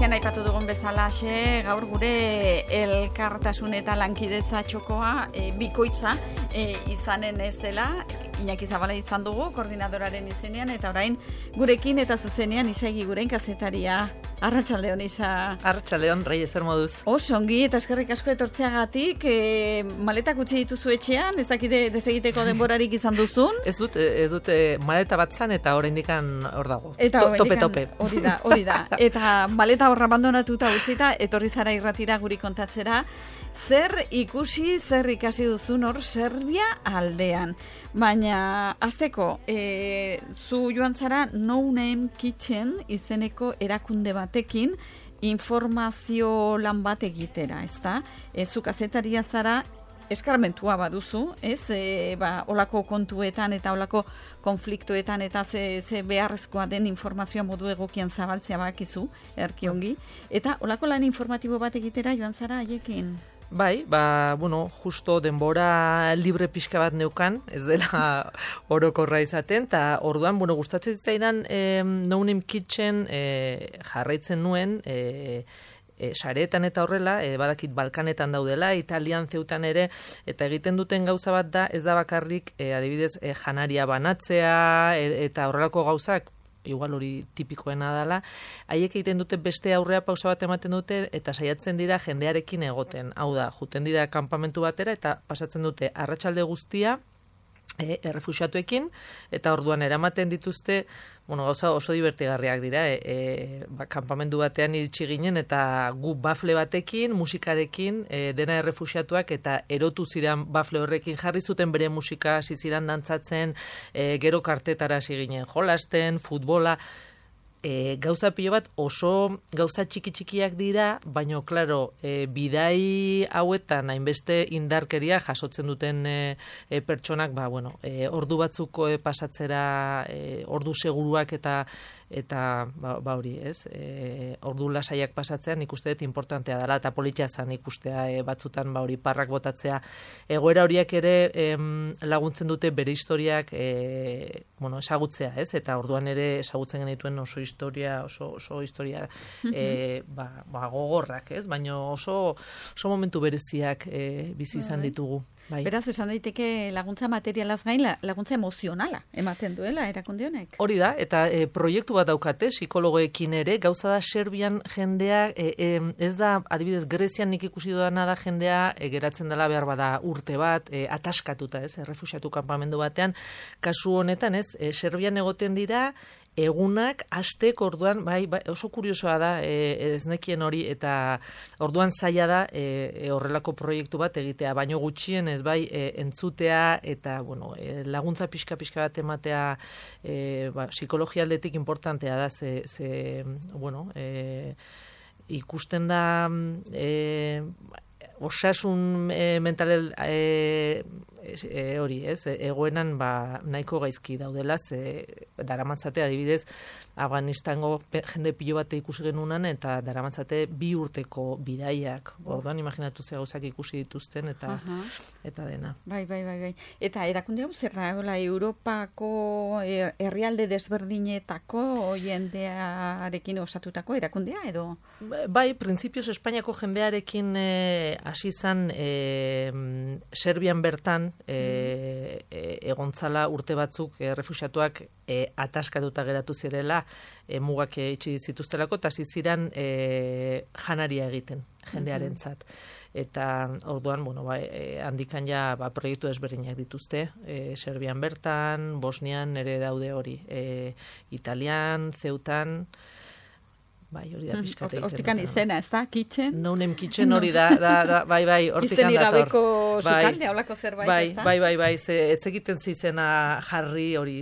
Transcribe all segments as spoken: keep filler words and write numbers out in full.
hasieran aipatu dugun bezalaxe, gaur gure elkartasun eta lankidetza txokoa e, bikoitza e, izanen ezela, Iñaki Zabala izan dugu, koordinadoraren izenean, eta orain gurekin eta zuzenean Isegi gurein kazetaria. Arratsaldeon, Isa. Arratsaldeon, Rei, ezer moduz. Oso ongi, eta eskerrik asko etortzeagatik, e, maletak utzi dituzu etxean, ez dakide desegiteko denborarik izan duzun? Ez dut, ez dut e, maleta bat zan eta oraindikan hor dago. Eta To, tope, tope. Hori da, hori da. Eta maleta hor abandonatuta utzita, etorri zara irratira guri kontatzera, zer ikusi, zer ikasi duzun hor Serbia aldean. Baina, azteko, e, zu joan zara No Name Kitchen izeneko erakunde batekin informazio lan bat egitera, ezta? E, zu kazetaria zara, eskarmentua baduzu, ez? E, ba, olako kontuetan eta olako konfliktuetan eta ze, ze beharrezkoa den informazioa modu egokian zabaltzea bakizu, erki ongi. Eta olako lan informatibo bat egitera joan zara haiekin? Bai, ba, bueno, justo denbora libre pixka bat neukan, ez dela orokorra izaten, eta orduan, bueno, gustatzen zitzaidan e, No Name Kitchen e, jarraitzen nuen, e, e, sareetan eta horrela, e, badakit Balkanetan daudela, Italian zeutan ere, eta egiten duten gauza bat da, ez da bakarrik, e, adibidez, e, janaria banatzea, e, eta horrelako gauzak, igual hori tipikoena dela, haiek egiten dute beste aurrea pausa bat ematen dute eta saiatzen dira jendearekin egoten. Hau da, juten dira kanpamentu batera eta pasatzen dute arratsalde guztia e, errefuxiatuekin eta orduan eramaten dituzte, bueno, gauza oso divertigarriak dira, e, e, ba, kanpamendu batean iritsi ginen eta gu bafle batekin, musikarekin, e, dena errefuxiatuak eta erotu ziren bafle horrekin jarri zuten bere musika, hasi ziren dantzatzen, e, gero kartetara hasi ginen jolasten, futbola, E, gauza pilo bat oso gauza txiki-txikiak dira, baino, klaro, e, bidai hauetan hainbeste indarkeria jasotzen duten e, e, pertsonak, ba, bueno, e, ordu batzuko e, pasatzera, e, ordu seguruak eta eta ba, ba hori, ez? E, ordu lasaiak pasatzean ikuste dut importantea dela eta politia zan ikustea e, batzutan ba hori parrak botatzea. Egoera horiek ere em, laguntzen dute bere historiak e, bueno, ezagutzea, ez? Eta orduan ere ezagutzen genituen oso historia, oso oso historia e, ba, ba gogorrak, ez? Baina oso oso momentu bereziak e, bizi izan ditugu. Bai. Beraz, esan daiteke laguntza materialaz gain, laguntza emozionala ematen duela erakunde honek. Hori da, eta e, proiektu bat daukate, psikologoekin ere, gauza da Serbian jendea, e, e, ez da, adibidez, Grezian nik ikusi dudana da jendea, e, geratzen dela behar bada urte bat, e, ataskatuta, ez, errefuxiatu kanpamendu batean, kasu honetan, ez, e, Serbian egoten dira, egunak, astek orduan, bai, bai, oso kuriosoa da, e, ez nekien hori, eta orduan zaila da e, horrelako proiektu bat egitea, baino gutxien ez bai e, entzutea, eta bueno, e, laguntza pixka-pixka bat ematea, e, ba, psikologia aldetik importantea da, ze, ze bueno, e, ikusten da, e, osasun e, mental e, e, hori, ez, egoenan ba, nahiko gaizki daudela, ze daramatzate adibidez, Afganistango jende pilo bate ikusi genunan eta daramatzate bi urteko bidaiak. Orduan imaginatu ze gauzak ikusi dituzten eta uh-huh. eta dena. Bai, bai, bai, bai. Eta erakunde hau zerra, hola, Europako herrialde desberdinetako jendearekin osatutako erakundea edo? Bai, printzipioz Espainiako jendearekin hasi e, izan e, Serbian bertan e, e, egontzala urte batzuk e, refuxiatuak e, ataskatuta geratu zirela e, mugak itxi zituztelako eta ziziran e, janaria egiten jendearentzat. Eta orduan, bueno, ba, e, handikan ja ba, proiektu desberdinak dituzte, e, Serbian bertan, Bosnian ere daude hori, e, Italian, Zeutan, bai, hori da pixkat egiten. Hortikan izena, ez da? Kitchen? No Name Kitchen hori da, da, da bai, bai, hortikan dator. Izen irabeko sukalde, holako zerbait, bai, ez da? Bai, bai, bai, ze, ez egiten zizena jarri hori,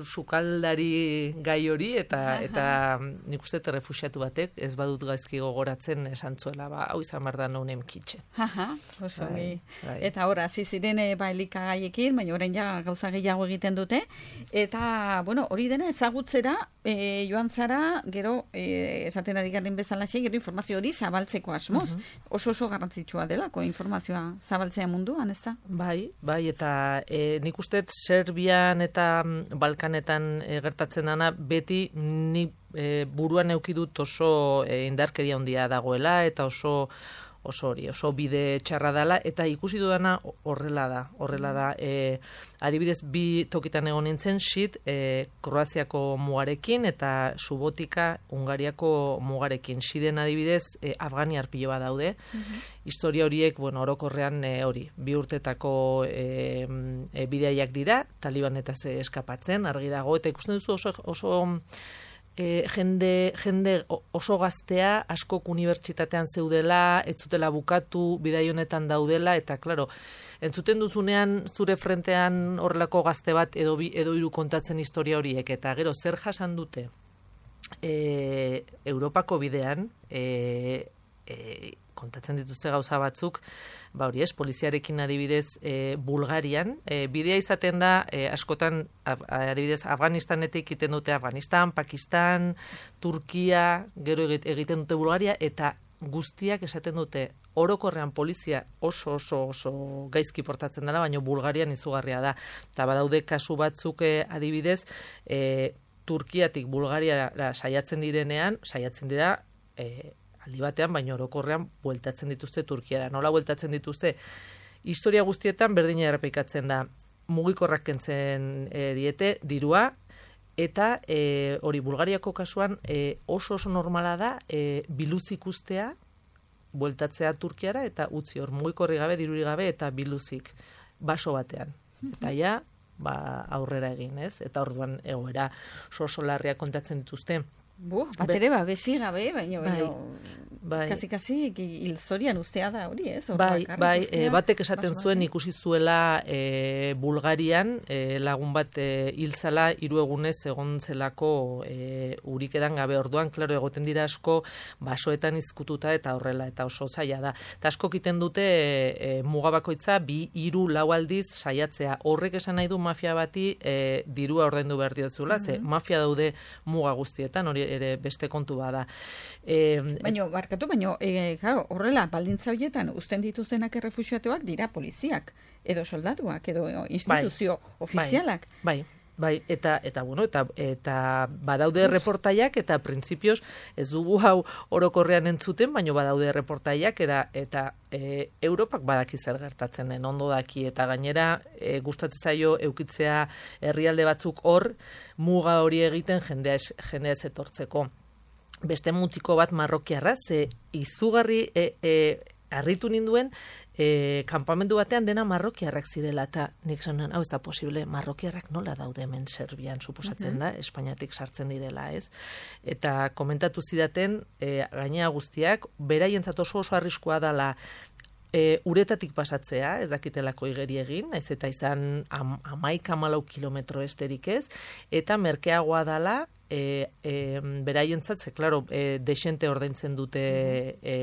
sukaldari gai hori, eta Aha. eta nik uste refuxiatu batek, ez badut gaizki gogoratzen esan zuela, ba, hau izan behar da No Name Kitchen. Aha, oso bai, bai. Eta ora, hasi ziren ba, elikagaiekin, baina orain ja gauza gehiago egiten dute, eta, bueno, hori dena ezagutzera, e, joan zara, gero, e, esan esaten ari garen bezala gero informazio hori zabaltzeko asmoz. Uh-huh. Oso oso garrantzitsua delako informazioa zabaltzea munduan, ez da? Bai, bai, eta e, nik uste Serbian eta Balkanetan e, gertatzen dana, beti ni e, buruan eukidut oso e, indarkeria handia dagoela, eta oso oso hori, oso bide txarra dela, eta ikusi dudana horrela da, horrela da, e, adibidez, bi tokitan egon nintzen, Sid, e, Kroaziako mugarekin, eta Subotika, Hungariako mugarekin. Siden adibidez, e, Afganiar pilo bat daude, uh-huh. Historia horiek, bueno, orokorrean e, hori, bi urtetako e, e, bideiak dira, Talibanetaz eskapatzen, argi dago, eta ikusten duzu oso, oso E, jende, jende oso gaztea, askok unibertsitatean zeudela, ez zutela bukatu, bidai honetan daudela, eta, klaro, entzuten duzunean zure frentean horrelako gazte bat edo, bi, edo hiru kontatzen historia horiek, eta gero zer jasan dute e, Europako bidean, e, e, kontatzen dituzte gauza batzuk, ba hori ez, poliziarekin adibidez e, Bulgarian, e, bidea izaten da e, askotan adibidez Afganistanetik egiten dute Afganistan, Pakistan, Turkia, gero egiten dute Bulgaria, eta guztiak esaten dute orokorrean polizia oso oso oso gaizki portatzen dela, baina Bulgarian izugarria da. Eta badaude kasu batzuk e, adibidez, e, Turkiatik Bulgariara saiatzen direnean, saiatzen dira e, aldi batean, baina orokorrean bueltatzen dituzte Turkiara. Nola bueltatzen dituzte? Historia guztietan berdina errepikatzen da. Mugikorrak kentzen e, diete, dirua, eta e, hori Bulgariako kasuan e, oso oso normala da e, biluz ikustea, bueltatzea Turkiara, eta utzi hor, mugikorri gabe, diruri gabe, eta biluzik baso batean. Eta ja, ba, aurrera egin, ez? Eta orduan egoera oso oso larriak kontatzen dituzte. Bu, bat ere ba, besi gabe, baina, baina, bai, kasi-kasi hilzorian ustea da hori, ez? Bai, bai, e, batek esaten zuen ikusi zuela e, Bulgarian, e, lagun bat e, hiltzala hiru egunez egon zelako e, urik edan gabe, orduan, klaro, egoten dira asko basoetan izkututa eta horrela, eta oso zaila da. Eta asko kiten dute e, e, mugabakoitza bi, hiru, lau aldiz saiatzea. Horrek esan nahi du mafia bati e, dirua ordaindu behar diotzula, mm-hmm. ze mafia daude muga guztietan, hori ere beste kontu bada. E, baina, barkatu, baina, e, claro, horrela, baldintza horietan, uzten dituztenak errefuxiatuak dira poliziak, edo soldatuak, edo instituzio bai, ofizialak. Bai, bai, eta, eta, bueno, eta, eta badaude reportaiak, eta printzipioz ez dugu hau orokorrean entzuten, baina badaude reportaiak, eta, eta e, Europak badaki zer gertatzen den, ondo daki, eta gainera e, gustatzen zaio eukitzea herrialde batzuk hor, muga hori egiten jendea ez, jendea ez etortzeko. Beste mutiko bat marrokiarra, ze izugarri e, e, harritu ninduen, e, kanpamendu batean dena marrokiarrak zirela, eta nik zanen, hau ez da posible, marrokiarrak nola daude hemen Serbian, suposatzen da, Espainiatik sartzen direla, ez? Eta komentatu zidaten, e, gainea guztiak, beraientzat oso oso arriskua dela, E, uretatik pasatzea, ez dakitelako igeri egin, ez eta izan am, amaik amalau kilometro esterik ez, eta merkeagoa dala, e, e, beraientzat, ze, klaro, e, desente ordaintzen dute e,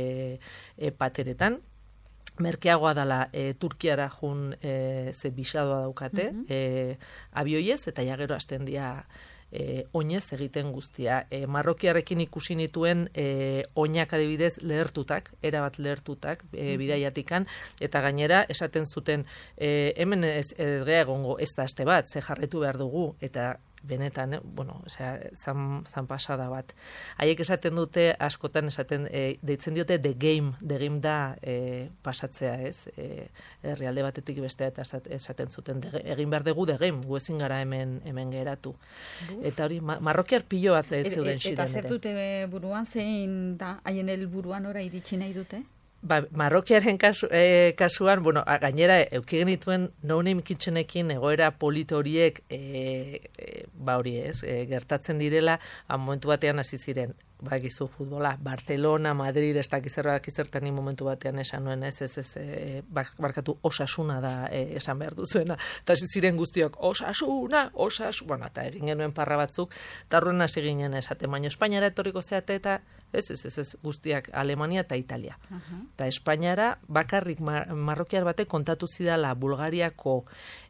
e, pateretan, merkeagoa dala e, Turkiara jun e, ze bisadoa daukate, mm-hmm. e, abioiez, eta ja gero hasten dira E, oinez egiten guztia. E, Marrokiarrekin ikusi nituen e, oinak adibidez lehertutak, erabat lehertutak e, bidaiatikan, eta gainera esaten zuten e, hemen ez, ez gea egongo ez da aste bat, ze jarretu behar dugu, eta benetan, eh? bueno, osea, zan, zan pasada bat. Haiek esaten dute, askotan esaten, e, deitzen diote the game, the game da e, pasatzea, ez? E, herrialde batetik bestea eta esaten zuten, de, egin behar dugu the game, gu ezin gara hemen, hemen geratu. Buf. Eta hori, ma, marrokiar pilo bat ez zeuden ziren. Eta zer dute buruan, zein da, haien helburuan ora iritsi nahi dute? Ba, Marrokiaren kasu, e, kasuan, bueno, a, gainera, euki genituen no-name kitchenekin egoera polit horiek, e, e, ba hori ez, e, gertatzen direla, a, momentu batean hasi ziren, ba, gizu futbola, Barcelona, Madrid, ez dakizerrak izertani momentu batean esan nuen, ez, ez, ez, e, barkatu osasuna da e, esan behar duzuena, eta hasi ziren guztiok, osasuna, osasuna, bueno, eta egin genuen parra batzuk, eta horren hasi ginen esaten, baina Espainiara etorriko zeate eta, Ez, ez, ez, ez, guztiak Alemania eta Italia. Uh-huh. Eta Espainiara bakarrik mar, marrokiar batek kontatu zidala Bulgariako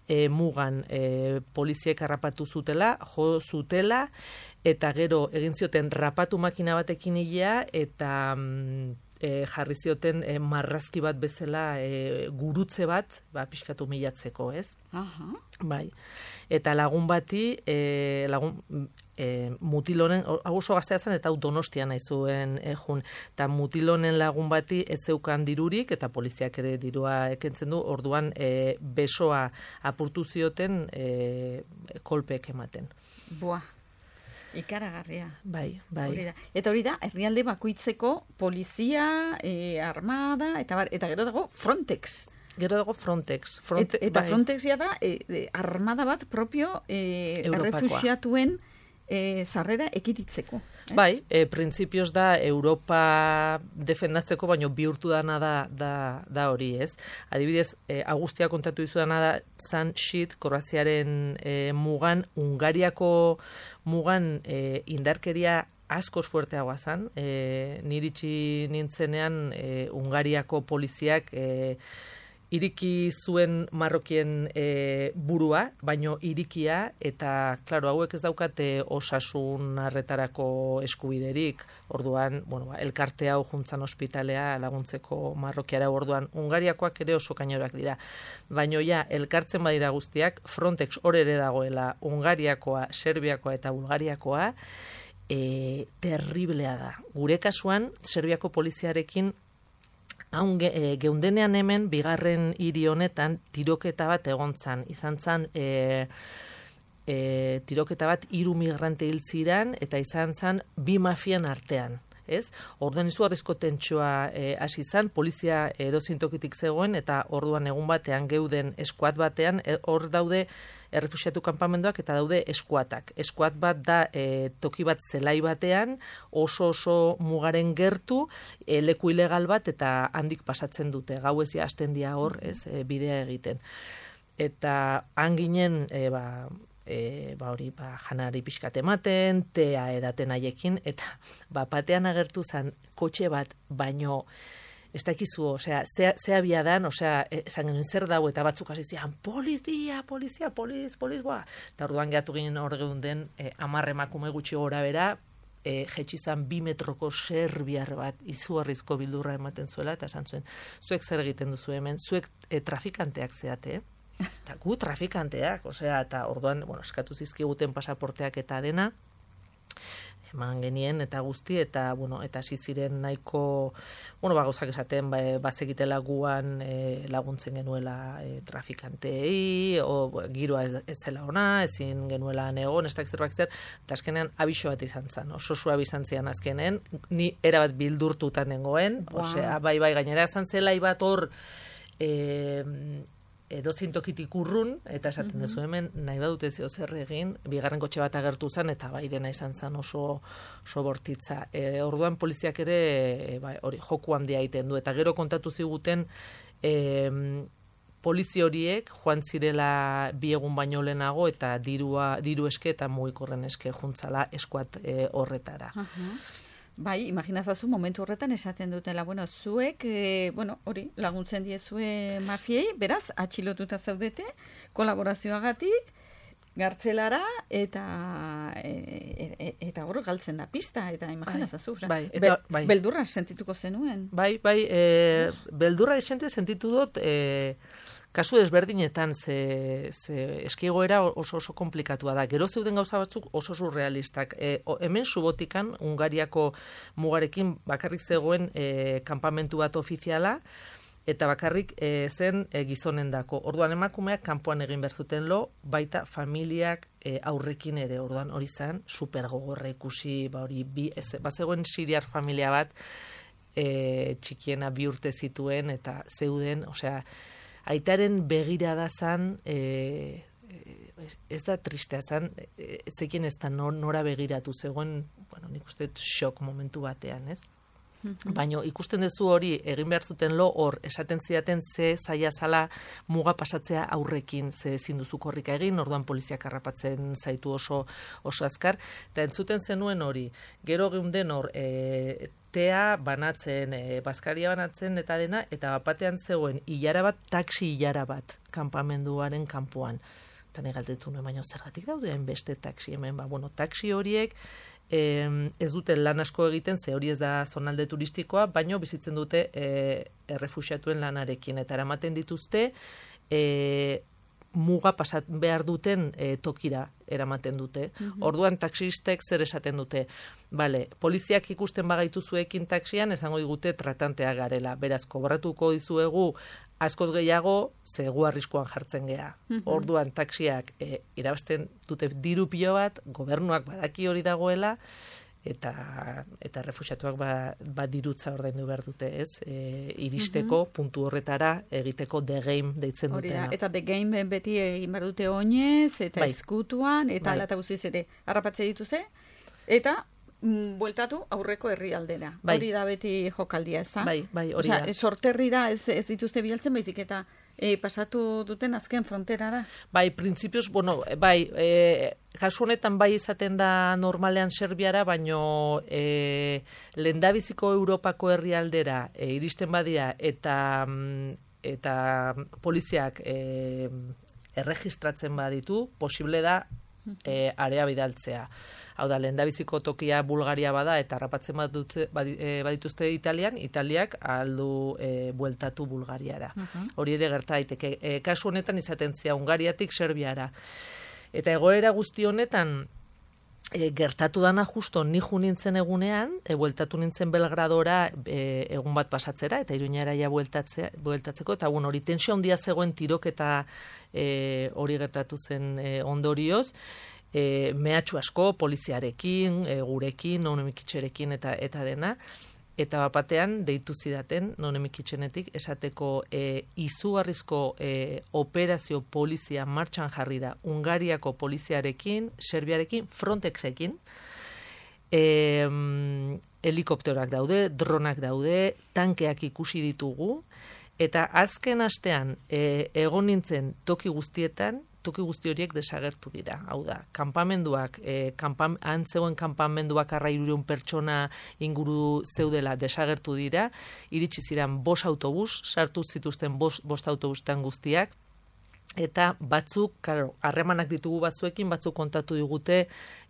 e, mugan e, poliziek harrapatu zutela, jo zutela, eta gero egin zioten rapatu makina batekin hilea, eta mm, e, jarri zioten e, marrazki bat bezala e, gurutze bat, ba, pixkatu milatzeko, ez? Aha. Bai. Eta lagun bati, e, lagun, e, mutilonen, hau oso gaztea zen, eta hau Donostia nahi zuen e, jun, eta mutilonen lagun bati ez zeukan dirurik, eta poliziak ere dirua ekentzen du, orduan e, besoa apurtu zioten e, kolpeek ematen. Buah. Ikaragarria. Bai, bai. Hori da. Eta hori da, herrialde bakoitzeko polizia, e, armada, eta, bar, eta gero dago Frontex. Gero dago Frontex. Fronte, Et, eta bai. Frontexia da, e, e, armada bat propio e, errefuxiatuen e, sarrera ekititzeko. Eh? Bai, e, printzipioz da Europa defendatzeko, baino bihurtu dana da, da, da hori, ez? Adibidez, e, Agustia kontatu dizudana da, San Xit, Kroaziaren e, mugan, Ungariako mugan e, indarkeria askoz fuerteagoa zan. E, niritsi nintzenean e, Ungariako poliziak e, iriki zuen Marrokien e, burua, baino irikia, eta, klaro, hauek ez daukate osasun arretarako eskubiderik, orduan, bueno, ba, elkarte hau juntzan ospitalea laguntzeko Marrokiara, orduan, Ungariakoak ere oso kainorak dira. Baino ja, elkartzen badira guztiak, Frontex hor ere dagoela, Ungariakoa, Serbiakoa eta Bulgariakoa, e, terriblea da. Gure kasuan, Serbiako poliziarekin haun ge, e, geundenean hemen, bigarren hiri honetan, tiroketa bat egon zan. Izan zan, e, e, tiroketa bat hiru migrante hil ziran, eta izan zan, bi mafian artean. Ez? Orduan izugarrizko tentsioa e, hasi zan, polizia edozein tokitik zegoen, eta orduan egun batean geuden eskuat batean, e, hor daude errefuxiatu kanpamenduak eta daude eskuatak. Eskuat bat da e, toki bat zelai batean, oso oso mugaren gertu, e, leku ilegal bat, eta handik pasatzen dute. Gau ez hasten dira hor, ez, e, bidea egiten. Eta han ginen, e, ba, E, ba hori, ba, janari pixkat ematen, tea edaten haiekin, eta ba, batean agertu zen kotxe bat, baino, ez dakizu, osea, ze, ze abia dan, osea, esan genuen zer dago, eta batzuk hasi zian, polizia, polizia, poliz, poliz, boa. Eta orduan gehatu ginen hor geunden, e, amarre emakume gutxi gora bera, e, jetxizan bi metroko serbiar bat, izugarrizko bildurra ematen zuela, eta esan zuen, zuek zer egiten duzu hemen, zuek e, trafikanteak zeate, eh? Eta gu trafikanteak, osea, eta orduan, bueno, eskatu zizkiguten pasaporteak eta dena, eman genien eta guzti, eta, bueno, eta hasi ziren nahiko, bueno, ba, gauzak esaten, ba, bazekitela guan e, laguntzen genuela e, trafikantei, o giroa ez, ez zela ona, ezin genuela egon, ez da zerbait zer, eta azkenean abiso bat izan zen, oso suabi izan zian azkenen, ni erabat bildurtutan nengoen, wow. Osea, bai, bai, gainera izan zela ibat hor, e, edozein tokitik urrun, eta esaten mm-hmm. duzu hemen, nahi badute zeo zer egin, bigarren kotxe bat agertu zen, eta bai dena izan zen oso, oso bortitza. E, orduan poliziak ere, e, bai, hori, joku handia egiten du, eta gero kontatu ziguten, e, polizi horiek joan zirela bi egun baino lehenago, eta dirua, diru eske eta mugikorren eske juntzala eskuat e, horretara. Uh-huh. Bai, imaginazazu momentu horretan esaten dutela, bueno, zuek, e, bueno, hori, laguntzen diezue mafiei, beraz, atxilotuta zaudete, kolaborazioagatik, gartzelara, eta e, e, eta hor galtzen da pista, eta imaginazazu. Bai, bai, bai. Beldurra sentituko zenuen. Bai, bai, e, beldurra esente sentitu dut, e, kasu desberdinetan, ze, ze eskigoera oso oso komplikatua da. Gero zeuden gauza batzuk oso surrealistak. E, o, hemen Subotikan, Ungariako mugarekin bakarrik zegoen e, kanpamentu bat ofiziala, eta bakarrik e, zen e, gizonendako. Orduan emakumeak kanpoan egin berzuten lo, baita familiak e, aurrekin ere. Orduan hori zen, super gogorra ikusi, ba hori, bi, ez, bazegoen siriar familia bat, e, txikiena bi urte zituen, eta zeuden, osea, aitaren begirada zan, e, ez da tristea zan, ez zekien ez da nora begiratu zegoen, bueno, nik uste xok momentu batean, ez? Baina ikusten duzu hori egin behar zuten lo hor esaten zidaten ze zaila zala muga pasatzea aurrekin, ze ezin duzu korrika egin, orduan poliziak harrapatzen zaitu oso oso azkar, eta entzuten zenuen hori. Gero geunden hor e, tea banatzen, e, bazkaria banatzen eta dena, eta bapatean zegoen ilara bat, taksi ilara bat, kanpamenduaren kanpoan. Eta negaldetu nuen, baina zergatik daude beste taksi hemen, ba, bueno, taksi horiek Eh, ez dute lan asko egiten, ze hori ez da zonalde turistikoa, baino bizitzen dute eh, errefuxiatuen lanarekin, eta eramaten dituzte eh, muga pasat behar duten eh, tokira eramaten dute. Mm-hmm. Orduan taxistek zer esaten dute. Bale, poliziak ikusten bagaitu zuekin taxian, esango digute tratantea garela. Beraz, kobratuko dizuegu askoz gehiago, zegu arriskuan jartzen gea. Mm-hmm. Orduan taxiak e, irabazten dute diru pilo bat, gobernuak badaki hori dagoela, eta eta refuxiatuak ba, ba dirutza ordaindu behar dute, ez? E, iristeko mm-hmm. puntu horretara egiteko the game deitzen dutena. Eta the game beti egin behar dute oinez, eta bai. Eskutuan, eta bai. Ala eta guztiz ere harrapatze dituzte, eta mm, bueltatu aurreko herrialdera. Bai. Hori da beti jokaldia, ez da? Bai, bai, hori da. Osea, sorterrira ez, ez dituzte bialtzen, baizik eta e, pasatu duten azken fronterara. Bai, printzipioz, bueno, bai, e, kasu honetan bai izaten da normalean Serbiara, baino e, lehendabiziko Europako herrialdera e, iristen badia eta eta poliziak e, erregistratzen baditu, posible da e, area bidaltzea. Hau da, lehendabiziko tokia Bulgaria bada eta harrapatzen badituzte Italian, Italiak aldu e, bueltatu Bulgariara. Uh-huh. Hori ere gerta daiteke. E, kasu honetan izaten zia Hungariatik Serbiara. Eta egoera guzti honetan e, gertatu dana justo ni ju nintzen egunean, e, bueltatu nintzen Belgradora e, egun bat pasatzera, eta Iruñara ja bueltatzeko, eta bueno, hori tensio handia zegoen tiroketa e, hori gertatu zen e, ondorioz, E, mehatxu asko, poliziarekin, e, gurekin, nonemikitxerekin eta eta dena, eta bapatean deitu zidaten nonemikitxenetik esateko e, izugarrizko e, operazio polizia martxan jarri da Hungariako poliziarekin, Serbiarekin, Frontexekin, e, helikopteroak daude, dronak daude, tankeak ikusi ditugu, eta azken astean e, egon nintzen toki guztietan, toki guzti horiek desagertu dira. Hau da, kanpamenduak, e, kanpam, antzegoen kanpamenduak arrairurun pertsona inguru zeudela desagertu dira, iritsi ziren bost autobus, sartu zituzten bost, bost autobusetan guztiak, eta batzuk, claro, harremanak ditugu batzuekin, batzuk kontatu digute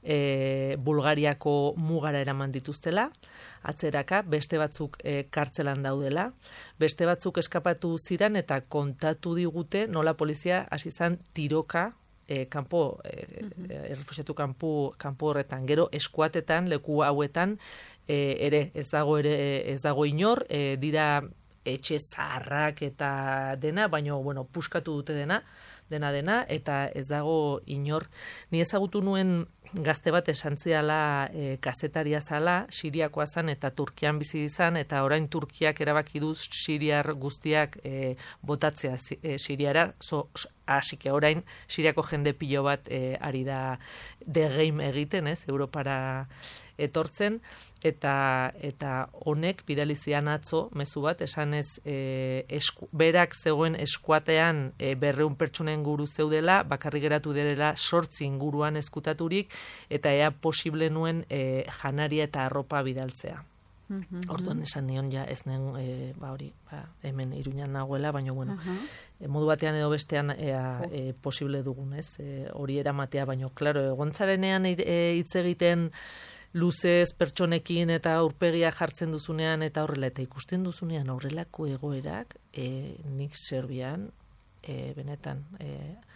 e, Bulgariako mugara eraman dituztela, atzeraka, beste batzuk e, kartzelan daudela, beste batzuk eskapatu ziren eta kontatu digute nola polizia hasi zan tiroka e, kanpo, e, uh-huh. errefuxiatu kanpo, kanpo horretan, gero eskuatetan, leku hauetan, e, ere, ez dago ere, ez dago inor, e, dira etxe zaharrak eta dena, baina, bueno, puskatu dute dena, dena dena, eta ez dago inor. Ni ezagutu nuen gazte bat esan ziala e, kazetaria zala, Siriakoa zan eta Turkian bizi izan, eta orain Turkiak erabaki du siriar guztiak e, botatzea e, Siriara, so, hasike orain Siriako jende pilo bat e, ari da de game egiten, ez, Europara etortzen, eta eta honek bidali zian atzo mezu bat esanez e, esku, berak zegoen eskuatean e, berrehun pertsonen guru zeudela, bakarrik geratu direla sortzi inguruan eskutaturik, eta ea posible nuen e, janaria eta arropa bidaltzea. Mm-hmm. Orduan esan nion ja ez nen e, ba hori, ba, hemen Iruñan nagoela, baina bueno, uh-huh. e, modu batean edo bestean ea, oh. e, posible dugun, ez? E, hori eramatea, baina claro, egontzarenean hitz e, egiten luzez pertsonekin eta aurpegia jartzen duzunean eta horrela eta ikusten duzunean horrelako egoerak, e, nik Serbian e, benetan e,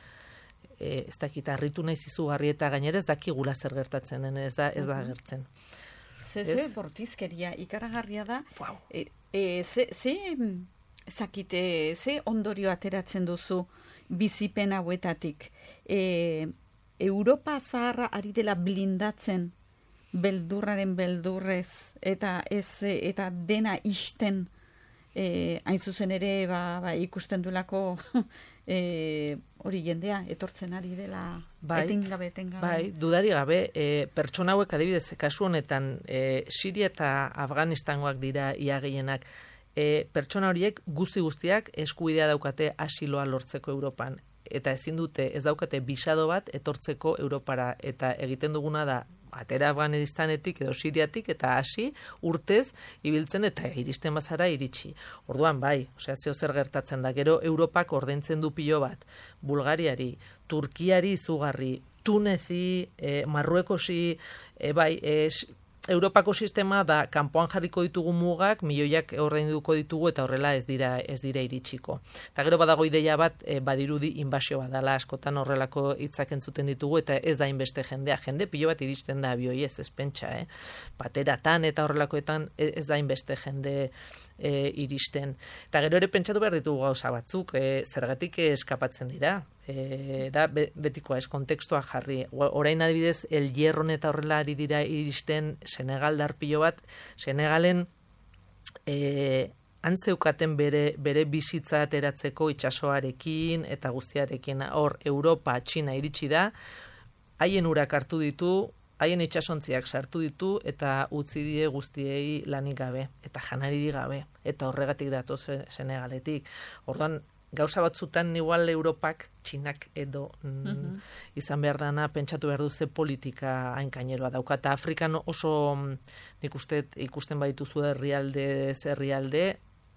e, ez dakit harritu naiz izugarri eta gainera ez dakigula zer gertatzen den, ez da ez da gertzen. Ze ze bortizkeria ikaragarria da. Wow. E, e, ze ze zakite ze ondorio ateratzen duzu bizipen hauetatik. E, Europa zaharra ari dela blindatzen beldurraren beldurrez eta ez eta dena isten e, hain zuzen ere ba, ba, ikusten duelako e, hori jendea etortzen ari dela bai, etengabe, etengabe. Bai, dudari gabe, e, pertsona hauek adibidez, kasu honetan, e, Siria eta Afganistangoak dira ia gehienak, e, pertsona horiek guzti guztiak eskubidea daukate asiloa lortzeko Europan. Eta ezin dute, ez daukate bisado bat etortzeko Europara. Eta egiten duguna da, atera Afganistanetik edo Siriatik eta hasi urtez ibiltzen eta iristen bazara iritsi. Orduan bai, osea zeo zer gertatzen da. Gero Europak ordaintzen du pilo bat. Bulgariari, Turkiari izugarri, Tunezi, e, Marruekosi, e, bai, e, Europako sistema da kanpoan jarriko ditugu mugak, milioiak ordainduko ditugu eta horrela ez dira ez dira iritsiko. Eta gero badago ideia bat, e, badirudi inbasio bat dela, askotan horrelako hitzak entzuten ditugu eta ez da inbeste jendea. Jende pilo bat iristen da abioi ez, ez pentsa, eh? Bateratan eta horrelakoetan ez da inbeste jende e, iristen. Eta gero ere pentsatu behar ditugu gauza batzuk, e, zergatik eskapatzen dira. E, da be, betikoa ez kontekstua jarri. Orain adibidez El Hierron eta horrela ari dira iristen Senegaldar pilo bat, Senegalen e, antzeukaten bere, bere bizitza ateratzeko itsasoarekin eta guztiarekin. Hor Europa, Txina iritsi da, haien urak hartu ditu, haien itsasontziak sartu ditu eta utzi die guztiei lanik gabe eta janaririk gabe eta horregatik datoz Senegaletik. Orduan gauza batzutan igual Europak, Txinak edo mm, uh-huh. izan behar dana, pentsatu behar duze politika hainkaineroa dauka. Eta Afrikan oso, nik uste, ikusten badituzu herrialde, herrialde,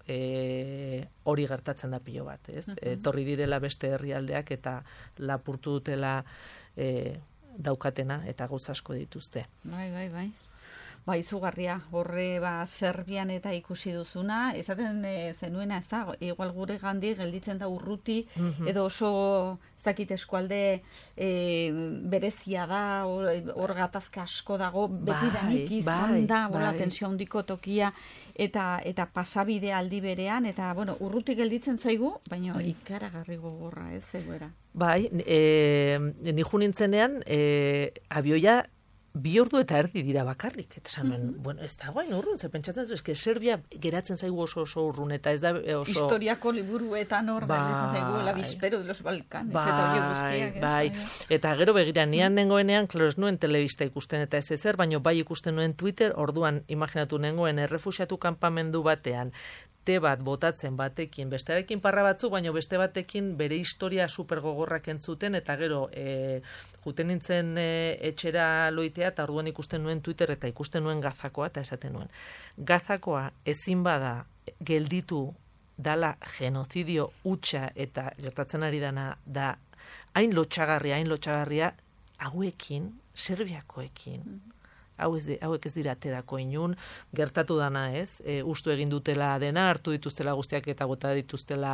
e, hori gertatzen da pilo bat, ez? Uh-huh. Etorri direla beste herrialdeak eta lapurtu dutela e, daukatena eta gauza asko dituzte. Bai, bai, bai. Ba, izugarria, horre ba, Serbian eta ikusi duzuna, esaten e, zenuena, ez da, igual gure gandi gelditzen da urruti, mm-hmm. edo oso zakit eskualde e, berezia da, hor, hor gatazka asko dago, betidanik izan bai, da, bai. Tensio handiko tokia, eta eta pasabide aldi berean, eta bueno, urruti gelditzen zaigu, baina bai. Ikaragarri gogorra, ez egoera. Bai, e, nijo nintzenean, e, abioia, bi ordu eta erdi dira bakarrik. Eta esan nuen, mm-hmm. bueno, ez dagoen urrun, ze pentsatzen zu, eske Serbia geratzen zaigu oso oso urrun, eta ez da oso... Historiako liburuetan hor gelditzen zaigu, la bispero de los Balcanes, bai, eta hori guztiak. Bai, eta gero begira, nian nengoenean, klaro ez nuen telebista ikusten eta ez ezer, baino bai ikusten nuen Twitter, orduan imaginatu nengoen errefuxiatu kanpamendu batean, te bat botatzen batekin, bestearekin parra batzuk, baino beste batekin bere historia super gogorrak entzuten, eta gero e, juten nintzen e, etxera loitea, eta orduan ikusten nuen Twitter, eta ikusten nuen Gazakoa, eta esaten nuen. Gazakoa ezin bada gelditu dala genozidio hutsa, eta gertatzen ari dana da hain lotxagarria, hain lotxagarria, hauekin, Serbiakoekin, hau ez, hauek ez dira aterako inun, gertatu dana ez, e, ustu egin dutela dena, hartu dituztela guztiak eta gota dituztela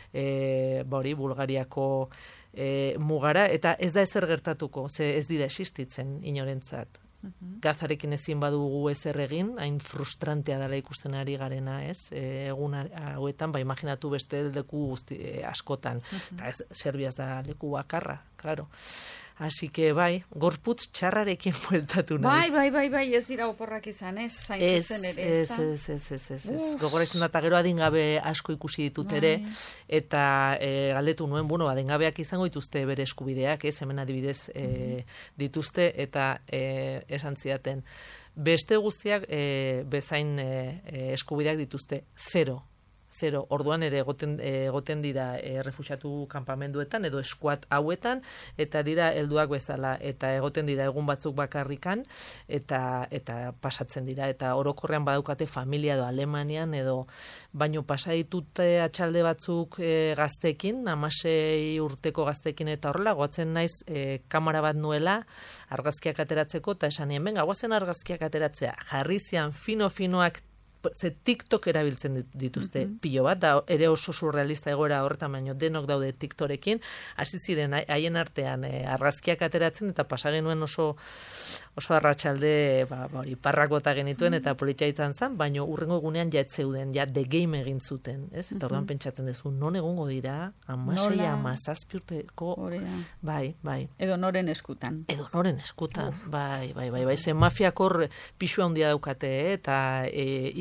e, bori, Bulgariako e, mugara, eta ez da ezer gertatuko, ze ez dira existitzen inorentzat. Uh-huh. Gazarekin ezin badugu ezer egin, hain frustrantea dela ikusten ari garena, ez? E, egun hauetan, ba, imaginatu beste leku guzti, e, askotan, uh-huh. eta ez, Serbiaz da leku bakarra, claro. Así que bai, gorputz txarrarekin bueltatu naiz. Bai, bai, bai, bai, ez dira oporrak izan, ez? Zain ez, zuzen ere, ez, ez, ez, ez, ez, ez. Gogora izan da, gero adingabe asko ikusi ditut ere, eta e, galdetu nuen, bueno, adingabeak izango dituzte bere eskubideak, ez, hemen adibidez e, dituzte, eta e, esan ziaten. Beste guztiak e, bezain e, eskubideak dituzte, zero. Zero, orduan ere egoten, egoten dira e, refuxiatu kanpamenduetan edo eskuat hauetan, eta dira helduak bezala, eta egoten dira egun batzuk bakarrikan, eta eta pasatzen dira, eta orokorrean badaukate familia edo Alemanian, edo baino pasa ditute atxalde batzuk e, gaztekin, hamasei urteko gaztekin, eta horrela, goatzen naiz e, kamera bat nuela, argazkiak ateratzeko, eta esan nien, benga, goazen argazkiak ateratzea, jarrizian fino-finoak, ze TikTok erabiltzen dituzte uh-huh. pilo bat, da ere oso surrealista egoera horretan, baino denok daude TikTorekin, hasi ziren haien artean e, argazkiak ateratzen, eta pasa genuen oso oso arratsalde ba, ba, hori parrak bota genituen, eta politxa izan zen, baino urrengo egunean ja etzeuden, ja the game egin zuten, ez? Eta orduan uh-huh. pentsatzen duzu, non egongo dira, amasei, amazazpi urteko, bai, bai. Edo noren eskutan. Edo noren eskutan, Uf. bai, bai, bai, bai, ze mafiak hor pixua handia daukate, eta e,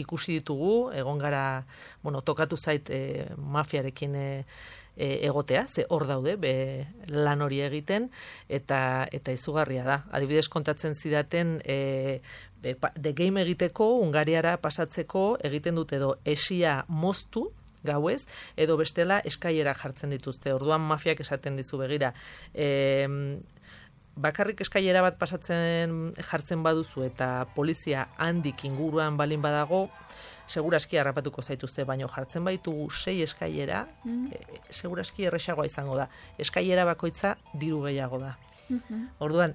ikusi ditugu, egon gara, bueno, tokatu zait e, mafiarekin e, e, egotea, ze hor daude, be, lan hori egiten, eta eta izugarria da. Adibidez kontatzen zidaten, e, be, pa, de game egiteko, Hungariara pasatzeko, egiten dute edo esia moztu, gauez, edo bestela eskaiera jartzen dituzte. Orduan mafiak esaten dizu begira. E, bakarrik eskaiera bat pasatzen jartzen baduzu eta polizia handik inguruan balin badago, seguraski harrapatuko zaituzte, baino jartzen baitugu sei eskaiera, mm. e, seguraski erresagoa izango da. Eskaiera bakoitza diru gehiago da. Mm-hmm. Orduan,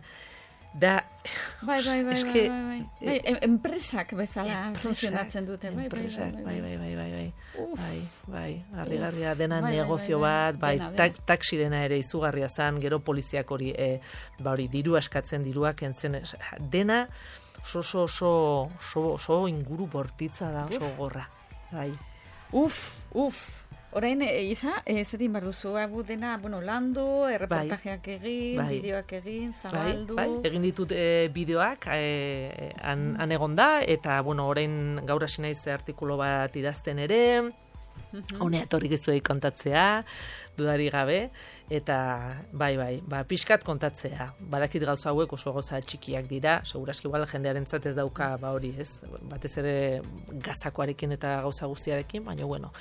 da, bai, bai, bai, eske, bai, bai, bai. E, enpresak bezala enpresak, funtzionatzen dute, bai, enpresak, bai, bai, bai, bai, bai, bai, bai, harrigarria dena bai, negozio bai, bai, bat, bai, dena, tak, taksirena ere izugarria zan, gero poliziak hori, e, ba hori, diru askatzen, diruak entzen, dena, oso, oso, oso, oso, oso inguru bortitza da, oso gorra, bai. Uf, uf. Orain, e, Isa, ez edin behar duzu, abu dena, bueno, landu, erreportajeak egin, bai, bideoak egin, zabaldu. Bai, bai, egin ditut e, bideoak, e, han, mm. han egon da, eta, bueno, orain gaur hasi naiz artikulu bat idazten ere, mm-hmm. honea etorrik ezuei kontatzea, dudari gabe, eta bai, bai, ba, pixkat kontatzea. Badakit gauza hauek oso gauza txikiak dira, segurazki igual jendearentzat ez dauka, ba hori, ez, batez ere gazakoarekin eta gauza guztiarekin, baina, bueno,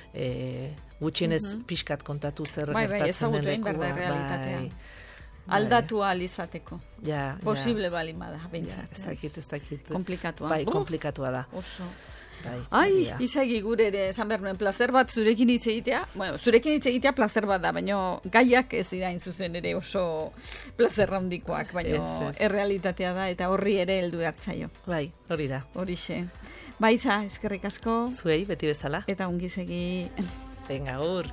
E, gutxienez mm-hmm. pixkat kontatu zer bai, gertatzen den lekua. Bai, realitatea. Bai, aldatu ahal izateko. Ja, posible ja. Balin bada, bintzat. Ja, ez dakit, ez dakit. Komplikatua. Bai, komplikatua da. Oso. Bai, ai, Isagi gure ere, esan behar nuen, placer bat zurekin hitz egitea. Bueno, zurekin hitz egitea placer bat da, baina gaiak ez dira zuzen ere oso placer handikoak, baina errealitatea da, eta horri ere heldu hartzaio. Bai, hori da. Horixe. Baiza, eskerrik asko. Zuei, beti bezala. Eta ongi segi. Venga, ur.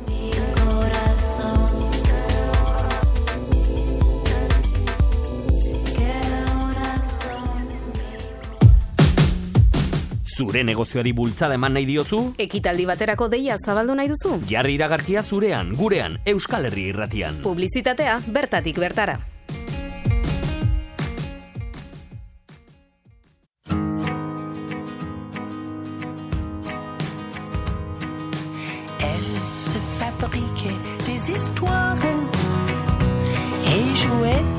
Zure negozioari bultzada eman nahi diozu? Ekitaldi baterako deia zabaldu nahi duzu? Jarri iragarkia zurean, gurean, Euskal Herri Irratian. Publizitatea bertatik bertara. Elle se fabriquait des histoires et jouait